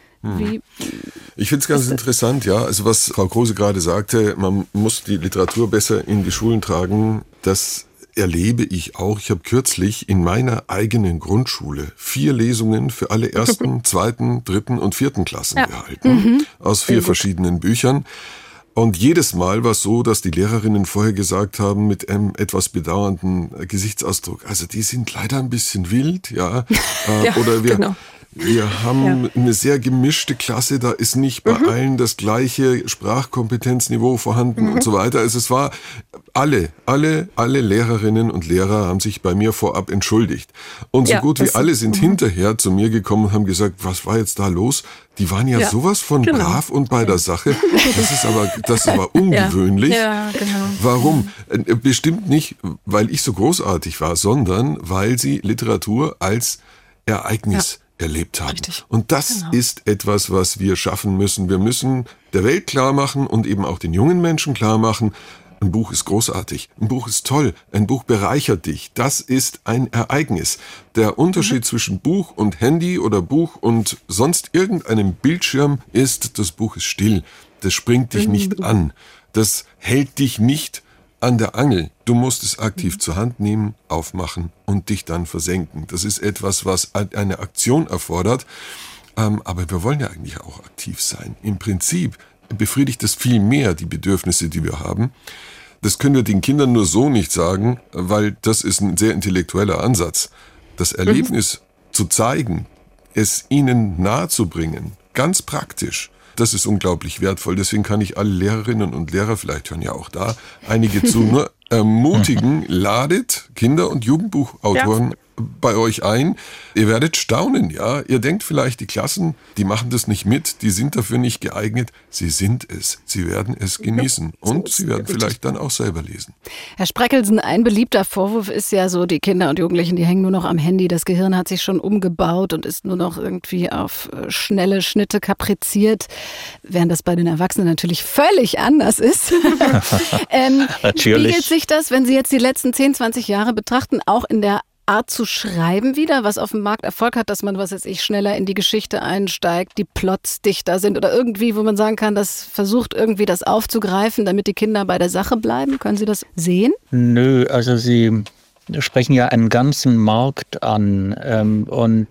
Wie ich finde es ganz interessant, ja. Also was Frau Kruse gerade sagte, man muss die Literatur besser in die Schulen tragen. Das erlebe ich auch. Ich habe kürzlich in meiner eigenen Grundschule vier Lesungen für alle ersten, zweiten, dritten und vierten Klassen ja. gehalten. Mhm. Aus vier verschiedenen Büchern. Und jedes Mal war es so, dass die Lehrerinnen vorher gesagt haben, mit einem etwas bedauernden Gesichtsausdruck, also die sind leider ein bisschen wild, ja. ja Oder wir... Genau. Wir haben ja. eine sehr gemischte Klasse, da ist nicht bei mhm. allen das gleiche Sprachkompetenzniveau vorhanden mhm. und so weiter. Also es war alle, alle, alle Lehrerinnen und Lehrer haben sich bei mir vorab entschuldigt. Und so ja, gut wie alle sind mhm. hinterher zu mir gekommen und haben gesagt, was war jetzt da los? Die waren ja, ja. sowas von genau. brav und bei der Sache. Das ist aber, das ist aber ungewöhnlich. Ja. Ja, genau. Warum? Bestimmt nicht, weil ich so großartig war, sondern weil sie Literatur als Ereignis ja. erlebt haben. Richtig. Und das genau. ist etwas, was wir schaffen müssen. Wir müssen der Welt klar machen und eben auch den jungen Menschen klar machen, ein Buch ist großartig, ein Buch ist toll, ein Buch bereichert dich. Das ist ein Ereignis. Der Unterschied mhm. zwischen Buch und Handy oder Buch und sonst irgendeinem Bildschirm ist, das Buch ist still. Das springt dich mhm. nicht an. Das hält dich nicht an der Angel. Du musst es aktiv zur Hand nehmen, aufmachen und dich dann versenken. Das ist etwas, was eine Aktion erfordert. Ähm, aber wir wollen ja eigentlich auch aktiv sein. Im Prinzip befriedigt das viel mehr die Bedürfnisse, die wir haben. Das können wir den Kindern nur so nicht sagen, weil das ist ein sehr intellektueller Ansatz. Das Erlebnis mhm. zu zeigen, es ihnen nahezubringen, ganz praktisch, das ist unglaublich wertvoll. Deswegen kann ich alle Lehrerinnen und Lehrer, vielleicht hören ja auch da einige zu, nur ermutigen, ladet Kinder- und Jugendbuchautoren ja. bei euch ein. Ihr werdet staunen, ja. Ihr denkt vielleicht, die Klassen, die machen das nicht mit, die sind dafür nicht geeignet. Sie sind es. Sie werden es genießen. Und sie werden vielleicht dann auch selber lesen. Herr Spreckelsen, ein beliebter Vorwurf ist ja so, die Kinder und Jugendlichen, die hängen nur noch am Handy. Das Gehirn hat sich schon umgebaut und ist nur noch irgendwie auf schnelle Schnitte kapriziert, während das bei den Erwachsenen natürlich völlig anders ist. ähm, natürlich. Spiegelt sich das, wenn Sie jetzt die letzten zehn, zwanzig Jahre betrachten, auch in der Art zu schreiben wieder, was auf dem Markt Erfolg hat, dass man, was weiß ich, schneller in die Geschichte einsteigt, die Plots dichter sind oder irgendwie, wo man sagen kann, das versucht irgendwie das aufzugreifen, damit die Kinder bei der Sache bleiben? Können Sie das sehen? Nö, also Sie sprechen ja einen ganzen Markt an ähm, und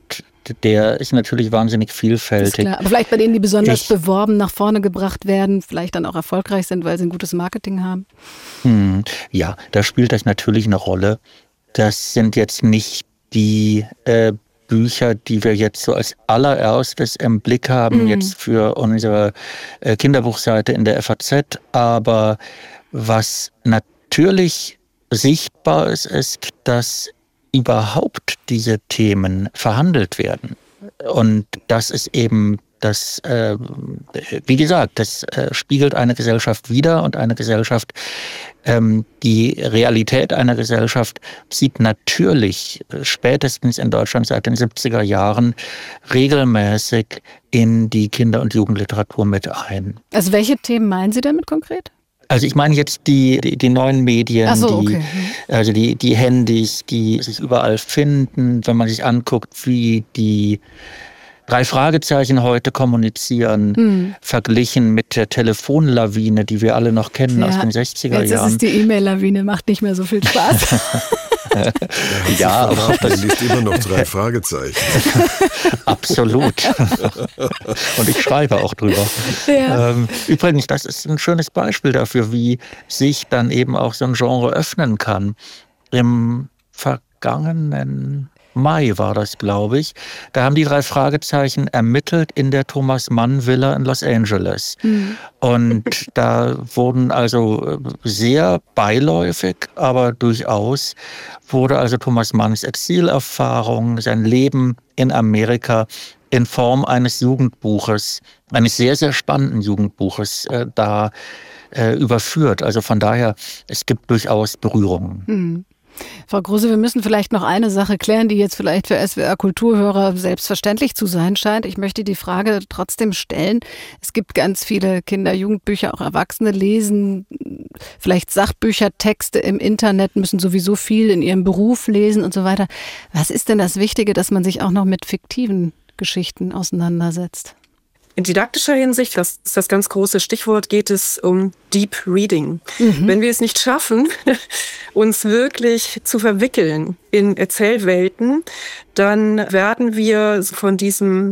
der ist natürlich wahnsinnig vielfältig. Ist klar. Aber vielleicht bei denen, die besonders ich, beworben nach vorne gebracht werden, vielleicht dann auch erfolgreich sind, weil sie ein gutes Marketing haben? Hm, ja, da spielt das natürlich eine Rolle. Das sind jetzt nicht die äh, Bücher, die wir jetzt so als allererstes im Blick haben, mhm. jetzt für unsere äh, Kinderbuchseite in der F A Z. Aber was natürlich sichtbar ist, ist, dass überhaupt diese Themen verhandelt werden. Und das ist eben das, äh, wie gesagt, das äh, spiegelt eine Gesellschaft wider und eine Gesellschaft, ähm, die Realität einer Gesellschaft zieht natürlich äh, spätestens in Deutschland seit den siebziger Jahren regelmäßig in die Kinder- und Jugendliteratur mit ein. Also welche Themen meinen Sie damit konkret? Also ich meine jetzt die, die, die neuen Medien, Ach so, die, okay. also die, die Handys, die sich überall finden, wenn man sich anguckt, wie die drei Fragezeichen heute kommunizieren, hm. verglichen mit der Telefonlawine, die wir alle noch kennen ja, aus den sechziger jetzt Jahren. Jetzt ist es die E-Mail-Lawine, macht nicht mehr so viel Spaß. ja, aber da liegt immer noch drei Fragezeichen. Absolut. Und ich schreibe auch drüber. Ja. Ähm, übrigens, das ist ein schönes Beispiel dafür, wie sich dann eben auch so ein Genre öffnen kann. Im vergangenen Mai war das, glaube ich. Da haben die drei Fragezeichen ermittelt in der Thomas-Mann-Villa in Los Angeles. Mhm. Und da wurden also sehr beiläufig, aber durchaus wurde also Thomas Manns Exilerfahrung, sein Leben in Amerika in Form eines Jugendbuches, eines sehr, sehr spannenden Jugendbuches äh, da äh, überführt. Also von daher, es gibt durchaus Berührungen. Mhm. Frau Kruse, wir müssen vielleicht noch eine Sache klären, die jetzt vielleicht für S W R-Kulturhörer selbstverständlich zu sein scheint. Ich möchte die Frage trotzdem stellen. Es gibt ganz viele Kinder-, Jugendbücher, auch Erwachsene lesen vielleicht Sachbücher, Texte im Internet, müssen sowieso viel in ihrem Beruf lesen und so weiter. Was ist denn das Wichtige, dass man sich auch noch mit fiktiven Geschichten auseinandersetzt? In didaktischer Hinsicht, das ist das ganz große Stichwort, geht es um Deep Reading. Mhm. Wenn wir es nicht schaffen, uns wirklich zu verwickeln in Erzählwelten, dann werden wir von diesem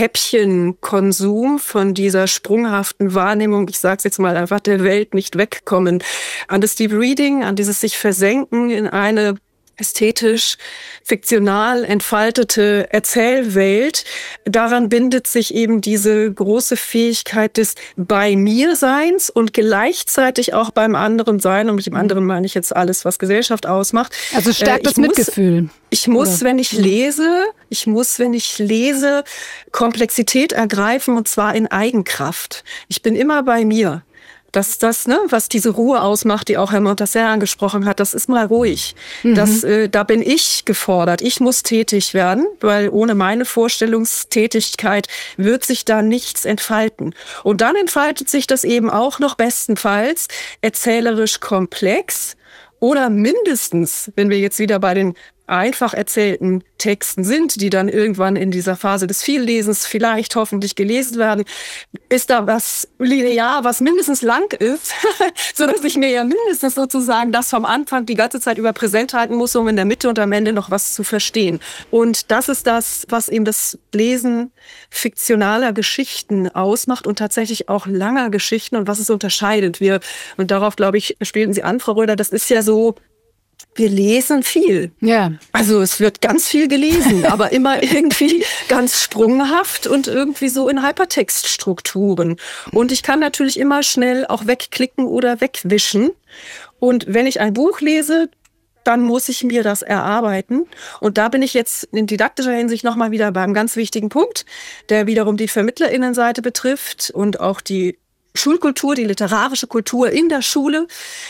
Häppchenkonsum, von dieser sprunghaften Wahrnehmung, ich sage es jetzt mal einfach, der Welt nicht wegkommen. An das Deep Reading, an dieses sich versenken in eine ästhetisch, fiktional entfaltete Erzählwelt. Daran bindet sich eben diese große Fähigkeit des Bei-mir-Seins und gleichzeitig auch beim anderen sein. Und mit dem anderen meine ich jetzt alles, was Gesellschaft ausmacht. Also stärkt das Mitgefühl. Ich muss, wenn ich lese, ich muss, wenn ich lese, Komplexität ergreifen, und zwar in Eigenkraft. Ich bin immer bei mir. Das ist das, ne, was diese Ruhe ausmacht, die auch Herr Montasser angesprochen hat. Das ist mal ruhig. Mhm. Das, äh, da bin ich gefordert. Ich muss tätig werden, weil ohne meine Vorstellungstätigkeit wird sich da nichts entfalten. Und dann entfaltet sich das eben auch noch bestenfalls erzählerisch komplex oder mindestens, wenn wir jetzt wieder bei den einfach erzählten Texten sind, die dann irgendwann in dieser Phase des Viellesens vielleicht hoffentlich gelesen werden, ist da was linear, was mindestens lang ist, so dass ich mir ja mindestens sozusagen das vom Anfang die ganze Zeit über präsent halten muss, um in der Mitte und am Ende noch was zu verstehen. Und das ist das, was eben das Lesen fiktionaler Geschichten ausmacht und tatsächlich auch langer Geschichten und was es unterscheidet. Wir, und darauf, glaube ich, spielten Sie an, Frau Röder, das ist ja so, wir lesen viel. Ja. Also es wird ganz viel gelesen, aber immer irgendwie ganz sprunghaft und irgendwie so in Hypertextstrukturen. Und ich kann natürlich immer schnell auch wegklicken oder wegwischen. Und wenn ich ein Buch lese, dann muss ich mir das erarbeiten. Und da bin ich jetzt in didaktischer Hinsicht nochmal wieder beim ganz wichtigen Punkt, der wiederum die VermittlerInnenseite betrifft und auch die Schulkultur, die literarische Kultur in der Schule.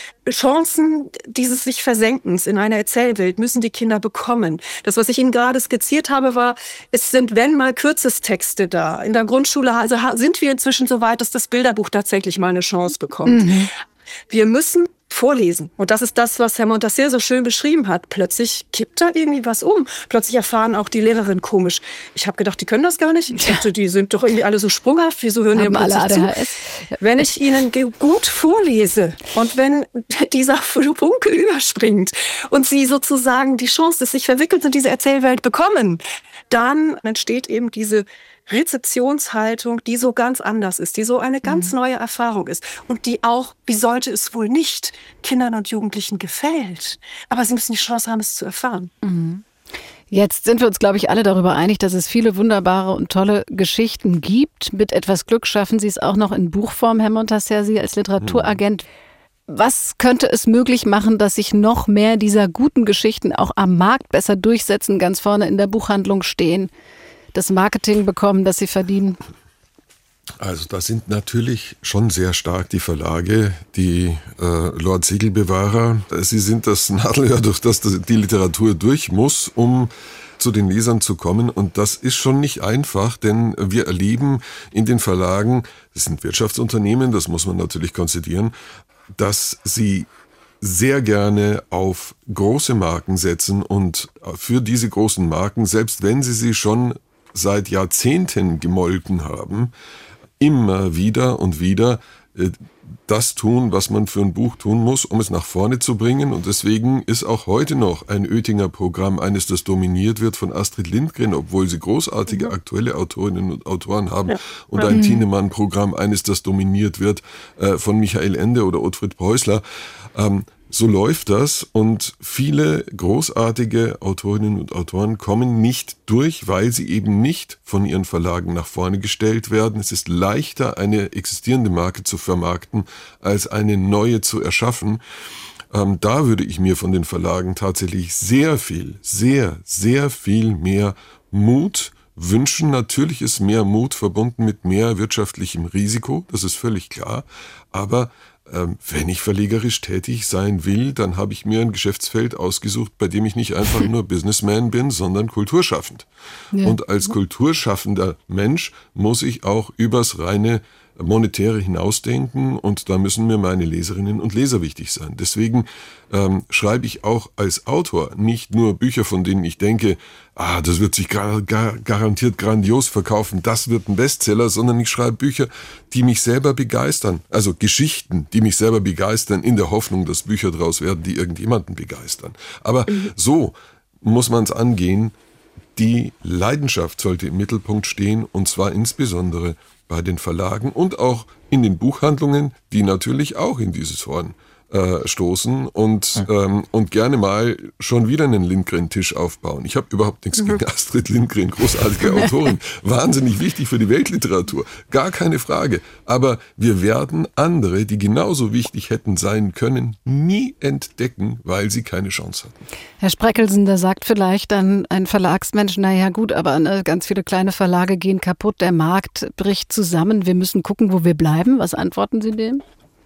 Chancen dieses sich Versenkens in einer Erzählwelt müssen die Kinder bekommen. Das, was ich Ihnen gerade skizziert habe, war, es sind, wenn mal Kürzestexte da. In der Grundschule also sind wir inzwischen so weit, dass das Bilderbuch tatsächlich mal eine Chance bekommt. Mhm. Wir müssen vorlesen. Und das ist das, was Herr Montasser so schön beschrieben hat. Plötzlich kippt da irgendwie was um. Plötzlich erfahren auch die Lehrerin komisch. Ich habe gedacht, die können das gar nicht. Ich dachte, die sind doch irgendwie alle so sprunghaft. Wieso hören die plötzlich alle A D H S? Zu? Wenn ich ihnen gut vorlese und wenn dieser Funke überspringt und sie sozusagen die Chance, dass sich verwickelt in diese Erzählwelt bekommen, dann entsteht eben diese Rezeptionshaltung, die so ganz anders ist, die so eine ganz mhm. neue Erfahrung ist und die auch, wie sollte es wohl nicht, Kindern und Jugendlichen gefällt. Aber sie müssen die Chance haben, es zu erfahren. Mhm. Jetzt sind wir uns, glaube ich, alle darüber einig, dass es viele wunderbare und tolle Geschichten gibt. Mit etwas Glück schaffen Sie es auch noch in Buchform, Herr Montasser, Sie als Literaturagent. Mhm. Was könnte es möglich machen, dass sich noch mehr dieser guten Geschichten auch am Markt besser durchsetzen, ganz vorne in der Buchhandlung stehen? Das Marketing bekommen, das sie verdienen? Also da sind natürlich schon sehr stark die Verlage, die äh, Lord Segelbewahrer. Sie sind das Nadelöhr, durch das die Literatur durch muss, um zu den Lesern zu kommen. Und das ist schon nicht einfach, denn wir erleben in den Verlagen, das sind Wirtschaftsunternehmen, das muss man natürlich konzidieren, dass sie sehr gerne auf große Marken setzen und für diese großen Marken, selbst wenn sie sie schon seit Jahrzehnten gemolken haben, immer wieder und wieder äh, das tun, was man für ein Buch tun muss, um es nach vorne zu bringen. Und deswegen ist auch heute noch ein Oettinger Programm eines, das dominiert wird von Astrid Lindgren, obwohl sie großartige aktuelle Autorinnen und Autoren haben. Ja. Und ein mhm. Thienemann-Programm eines, das dominiert wird äh, von Michael Ende oder Ottfried Preußler. Ähm, So läuft das und viele großartige Autorinnen und Autoren kommen nicht durch, weil sie eben nicht von ihren Verlagen nach vorne gestellt werden. Es ist leichter, eine existierende Marke zu vermarkten, als eine neue zu erschaffen. Ähm, da würde ich mir von den Verlagen tatsächlich sehr viel, sehr, sehr viel mehr Mut wünschen. Natürlich ist mehr Mut verbunden mit mehr wirtschaftlichem Risiko, das ist völlig klar, aber ähm, wenn ich verlegerisch tätig sein will, dann habe ich mir ein Geschäftsfeld ausgesucht, bei dem ich nicht einfach nur Businessman bin, sondern kulturschaffend. Ja. Und als kulturschaffender Mensch muss ich auch übers reine Monetäre hinausdenken und da müssen mir meine Leserinnen und Leser wichtig sein. Deswegen ähm, schreibe ich auch als Autor nicht nur Bücher, von denen ich denke, ah, das wird sich gar, gar, garantiert grandios verkaufen, das wird ein Bestseller, sondern ich schreibe Bücher, die mich selber begeistern. Also Geschichten, die mich selber begeistern, in der Hoffnung, dass Bücher draus werden, die irgendjemanden begeistern. Aber mhm. so muss man es angehen. Die Leidenschaft sollte im Mittelpunkt stehen und zwar insbesondere bei den Verlagen und auch in den Buchhandlungen, die natürlich auch in dieses Horn äh, stoßen und, mhm. ähm, und gerne mal schon wieder einen Lindgren-Tisch aufbauen. Ich habe überhaupt nichts gegen Astrid Lindgren, großartige Autorin, wahnsinnig wichtig für die Weltliteratur, gar keine Frage. Aber wir werden andere, die genauso wichtig hätten sein können, nie entdecken, weil sie keine Chance hatten. Herr Spreckelsen, da sagt vielleicht dann ein Verlagsmensch, naja gut, aber ne, ganz viele kleine Verlage gehen kaputt, der Markt bricht zusammen, wir müssen gucken, wo wir bleiben. Was antworten Sie dem?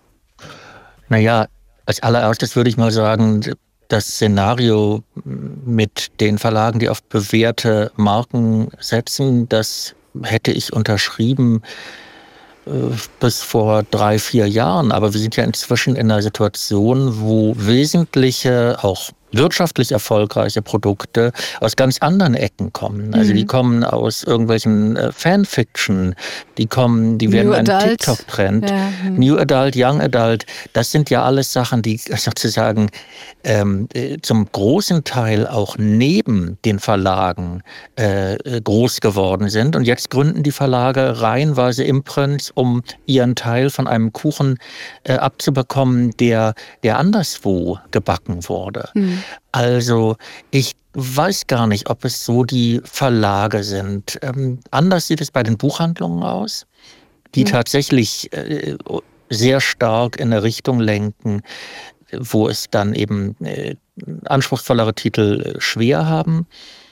Naja, als allererstes würde ich mal sagen, das Szenario mit den Verlagen, die auf bewährte Marken setzen, das hätte ich unterschrieben äh, bis vor drei, vier Jahren. Aber wir sind ja inzwischen in einer Situation, wo wesentliche, auch wirtschaftlich erfolgreiche Produkte aus ganz anderen Ecken kommen. Also mhm. die kommen aus irgendwelchen äh, Fanfiction, die kommen, die werden ein TikTok-Trend. Ja. Mhm. New Adult, Young Adult, das sind ja alles Sachen, die sozusagen ähm, zum großen Teil auch neben den Verlagen äh, groß geworden sind. Und jetzt gründen die Verlage reihenweise Imprints, um ihren Teil von einem Kuchen äh, abzubekommen, der, der anderswo gebacken wurde. Mhm. Also ich weiß gar nicht, ob es so die Verlage sind. Ähm, anders sieht es bei den Buchhandlungen aus, die mhm. tatsächlich äh, sehr stark in eine Richtung lenken, wo es dann eben äh, anspruchsvollere Titel äh, schwer haben.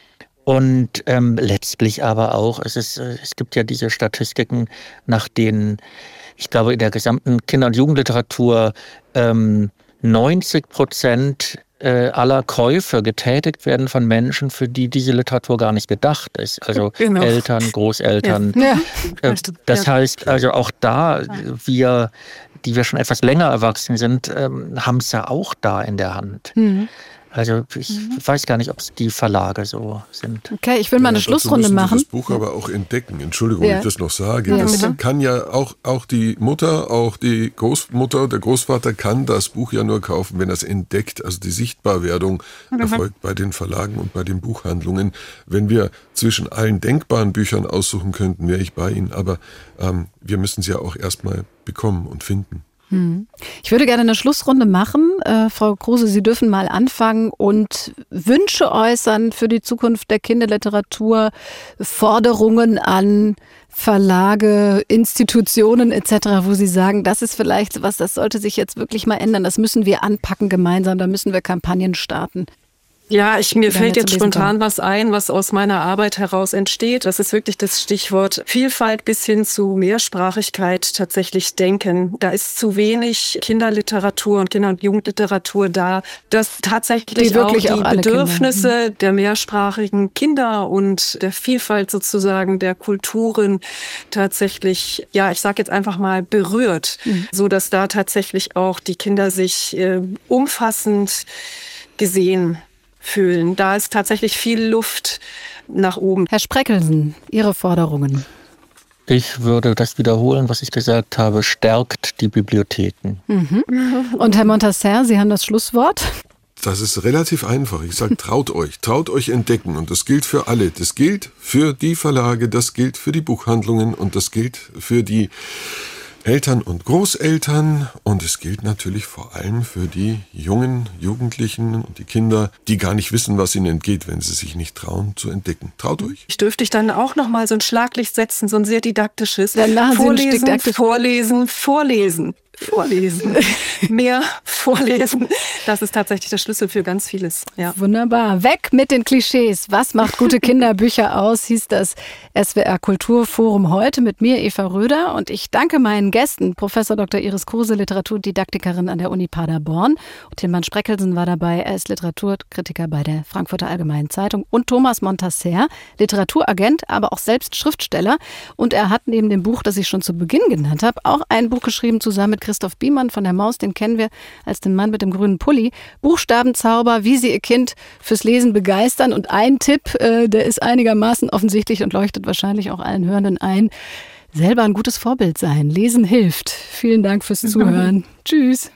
Und ähm, letztlich aber auch, es, ist, äh, es gibt ja diese Statistiken, nach denen, ich glaube, in der gesamten Kinder- und Jugendliteratur ähm, neunzig Prozent aller Käufe getätigt werden von Menschen, für die diese Literatur gar nicht gedacht ist. Also genau. Eltern, Großeltern. Ja. Ja. Das heißt, also auch da, wir, die wir schon etwas länger erwachsen sind, haben es ja auch da in der Hand. Mhm. Also ich mhm. weiß gar nicht, ob es die Verlage so sind. Okay, ich will mal eine ja, Schlussrunde machen. Das Buch aber auch entdecken. Entschuldigung, ja. wenn ich das noch sage. Ja, das bitte. Kann ja auch, auch die Mutter, auch die Großmutter, der Großvater kann das Buch ja nur kaufen, wenn er es entdeckt. Also die Sichtbarwerdung mhm. erfolgt bei den Verlagen und bei den Buchhandlungen. Wenn wir zwischen allen denkbaren Büchern aussuchen könnten, wäre ich bei Ihnen. Aber ähm, wir müssen sie ja auch erstmal bekommen und finden. Ich würde gerne eine Schlussrunde machen. Äh, Frau Kruse, Sie dürfen mal anfangen und Wünsche äußern für die Zukunft der Kinderliteratur, Forderungen an Verlage, Institutionen et cetera, wo Sie sagen, das ist vielleicht was, das sollte sich jetzt wirklich mal ändern. Das müssen wir anpacken gemeinsam, da müssen wir Kampagnen starten. Ja, ich, mir fällt jetzt spontan was ein, was aus meiner Arbeit heraus entsteht. Das ist wirklich das Stichwort Vielfalt bis hin zu Mehrsprachigkeit tatsächlich denken. Da ist zu wenig Kinderliteratur und Kinder- und Jugendliteratur da, dass tatsächlich die auch die auch Bedürfnisse Kinder. der mehrsprachigen Kinder und der Vielfalt sozusagen der Kulturen tatsächlich, ja, ich sage jetzt einfach mal berührt, mhm. so dass da tatsächlich auch die Kinder sich äh, umfassend gesehen fühlen. Da ist tatsächlich viel Luft nach oben. Herr Spreckelsen, Ihre Forderungen? Ich würde das wiederholen, was ich gesagt habe, stärkt die Bibliotheken. Mhm. Und Herr Montasser, Sie haben das Schlusswort. Das ist relativ einfach. Ich sage, traut euch, traut euch entdecken. Und das gilt für alle. Das gilt für die Verlage, das gilt für die Buchhandlungen und das gilt für die Eltern und Großeltern und es gilt natürlich vor allem für die jungen Jugendlichen und die Kinder, die gar nicht wissen, was ihnen entgeht, wenn sie sich nicht trauen zu entdecken. Traut euch. Ich dürfte ich dann auch noch mal so ein Schlaglicht setzen, so ein sehr didaktisches. Dann vorlesen, didaktisch. vorlesen, vorlesen. Vorlesen. Mehr vorlesen. Das ist tatsächlich der Schlüssel für ganz vieles. Ja. Wunderbar. Weg mit den Klischees. Was macht gute Kinderbücher aus, hieß das S W R Kulturforum heute mit mir, Eva Röder. Und ich danke meinen Gästen, Professor Doktor Iris Kruse, Literaturdidaktikerin an der Uni Paderborn. Tilman Spreckelsen war dabei, er ist Literaturkritiker bei der Frankfurter Allgemeinen Zeitung. Und Thomas Montasser, Literaturagent, aber auch selbst Schriftsteller. Und er hat neben dem Buch, das ich schon zu Beginn genannt habe, auch ein Buch geschrieben zusammen mit Christoph Biemann von der Maus. Den kennen wir als den Mann mit dem grünen Pulli. Buchstabenzauber, wie Sie Ihr Kind fürs Lesen begeistern. Und ein Tipp, äh, der ist einigermaßen offensichtlich und leuchtet wahrscheinlich auch allen Hörenden ein. Selber ein gutes Vorbild sein. Lesen hilft. Vielen Dank fürs Zuhören. Tschüss.